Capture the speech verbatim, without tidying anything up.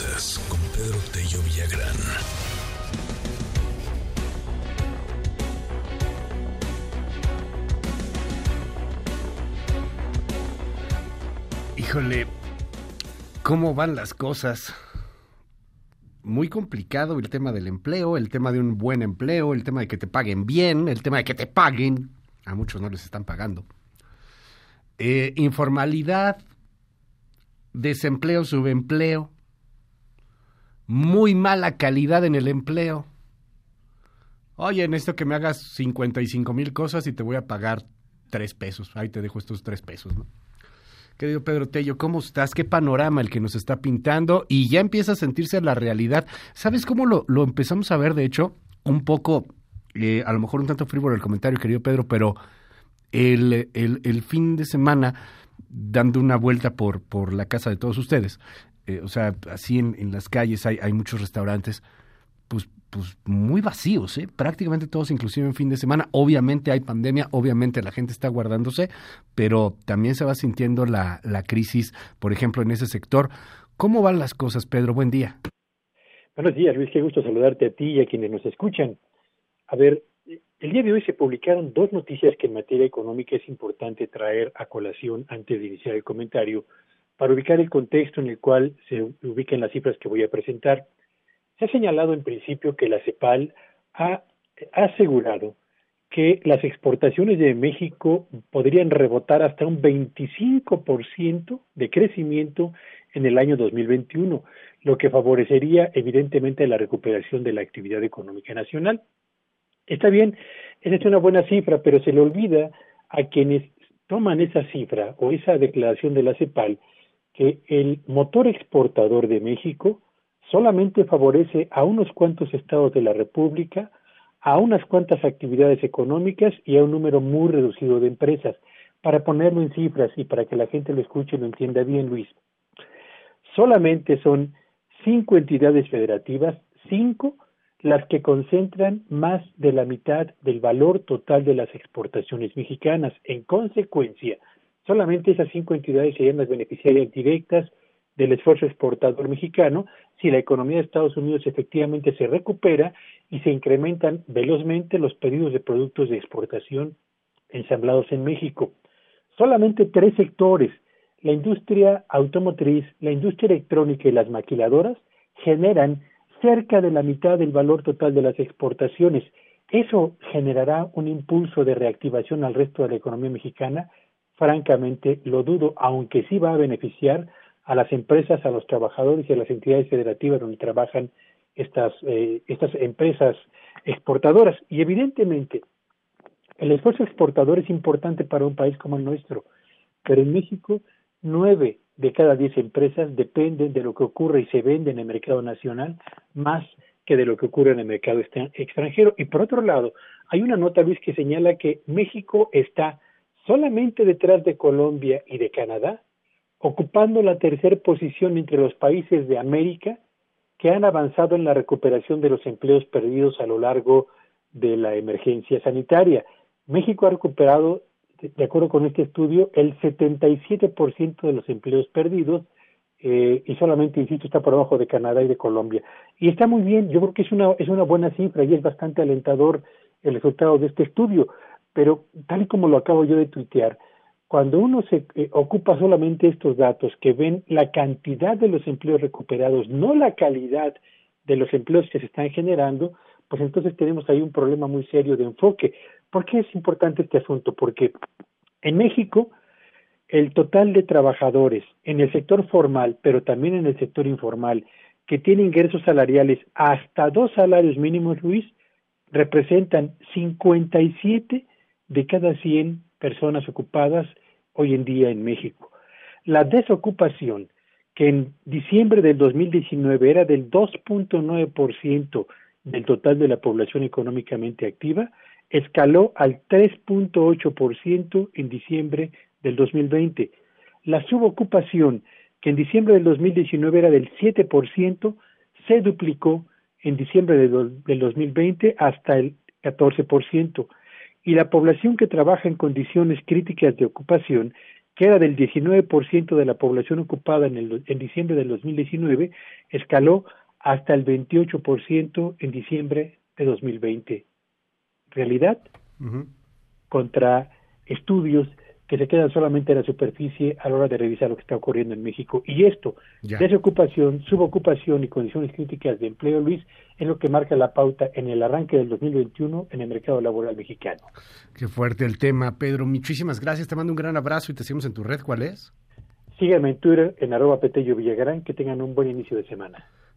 cosas con Pedro Tello Villagrán. Híjole, ¿cómo van las cosas? Muy complicado el tema del empleo, el tema de un buen empleo, el tema de que te paguen bien, el tema de que te paguen. A muchos no les están pagando. Eh, informalidad, desempleo, subempleo, muy mala calidad en el empleo. Oye, necesito que me hagas cincuenta y cinco mil cosas y te voy a pagar tres pesos. Ahí te dejo estos tres pesos, ¿no? Querido Pedro Tello, ¿cómo estás? ¿Qué panorama el que nos está pintando? Y ya empieza a sentirse la realidad. ¿Sabes cómo lo, lo empezamos a ver, de hecho? Un poco, eh, a lo mejor un tanto frívolo el comentario, querido Pedro, pero el, el, el fin de semana, dando una vuelta por, por la casa de todos ustedes, eh, o sea, así en, en las calles hay, hay muchos restaurantes, pues, pues muy vacíos, ¿eh? Prácticamente todos, inclusive en fin de semana. Obviamente hay pandemia, obviamente la gente está guardándose, pero también se va sintiendo la, la crisis, por ejemplo, en ese sector. ¿Cómo van las cosas, Pedro? Buen día. Buenos días, Luis, qué gusto saludarte a ti y a quienes nos escuchan. A ver, el día de hoy se publicaron dos noticias que en materia económica es importante traer a colación antes de iniciar el comentario, para ubicar el contexto en el cual se ubican las cifras que voy a presentar. Se ha señalado en principio que la CEPAL ha asegurado que las exportaciones de México podrían rebotar hasta un veinticinco por ciento de crecimiento en el año dos mil veintiuno, lo que favorecería evidentemente la recuperación de la actividad económica nacional. Está bien, esa es una buena cifra, pero se le olvida a quienes toman esa cifra o esa declaración de la CEPAL que el motor exportador de México solamente favorece a unos cuantos estados de la República, a unas cuantas actividades económicas y a un número muy reducido de empresas. Para ponerlo en cifras y para que la gente lo escuche y lo entienda bien, Luis, solamente son cinco entidades federativas, cinco, las que concentran más de la mitad del valor total de las exportaciones mexicanas. En consecuencia, solamente esas cinco entidades serían las beneficiarias directas del esfuerzo exportador mexicano si la economía de Estados Unidos efectivamente se recupera y se incrementan velozmente los pedidos de productos de exportación ensamblados en México. Solamente tres sectores, la industria automotriz, la industria electrónica y las maquiladoras, generan cerca de la mitad del valor total de las exportaciones. Eso generará un impulso de reactivación al resto de la economía mexicana. Francamente, lo dudo, aunque sí va a beneficiar a las empresas, a los trabajadores y a las entidades federativas donde trabajan estas, eh, estas empresas exportadoras. Y evidentemente, el esfuerzo exportador es importante para un país como el nuestro, pero en México, nueve de cada diez empresas dependen de lo que ocurre y se vende en el mercado nacional, más que de lo que ocurre en el mercado extranjero. Y por otro lado, hay una nota, Luis, que señala que México está solamente detrás de Colombia y de Canadá, ocupando la tercera posición entre los países de América que han avanzado en la recuperación de los empleos perdidos a lo largo de la emergencia sanitaria. México ha recuperado, de acuerdo con este estudio, el setenta y siete por ciento de los empleos perdidos, eh, y solamente, insisto, está por abajo de Canadá y de Colombia. Y está muy bien, yo creo que es una, es una buena cifra y es bastante alentador el resultado de este estudio, pero tal y como lo acabo yo de tuitear, cuando uno se eh, ocupa solamente estos datos que ven la cantidad de los empleos recuperados, no la calidad de los empleos que se están generando, pues entonces tenemos ahí un problema muy serio de enfoque. ¿Por qué es importante este asunto? Porque en México el total de trabajadores en el sector formal, pero también en el sector informal, que tienen ingresos salariales hasta dos salarios mínimos, Luis, representan cincuenta y siete de cada cien personas ocupadas hoy en día en México. La desocupación, que en diciembre del dos mil diecinueve era del dos punto nueve por ciento del total de la población económicamente activa, escaló al tres punto ocho por ciento en diciembre del dos mil veinte. La subocupación, que en diciembre del dos mil diecinueve era del siete por ciento, se duplicó en diciembre de do, del dos mil veinte hasta el catorce por ciento. Y la población que trabaja en condiciones críticas de ocupación que era del diecinueve por ciento de la población ocupada en, el, en diciembre del dos mil diecinueve, escaló hasta el veintiocho por ciento en diciembre de dos mil veinte. Realidad uh-huh. contra estudios que se quedan solamente en la superficie a la hora de revisar lo que está ocurriendo en México. Y esto, ya. desocupación, subocupación y condiciones críticas de empleo, Luis, es lo que marca la pauta en el arranque del dos mil veintiuno en el mercado laboral mexicano. Qué fuerte el tema, Pedro. Muchísimas gracias. Te mando un gran abrazo y te seguimos en tu red. ¿Cuál es? Síganme en Twitter, en arroba Petello Villagrán. Que tengan un buen inicio de semana.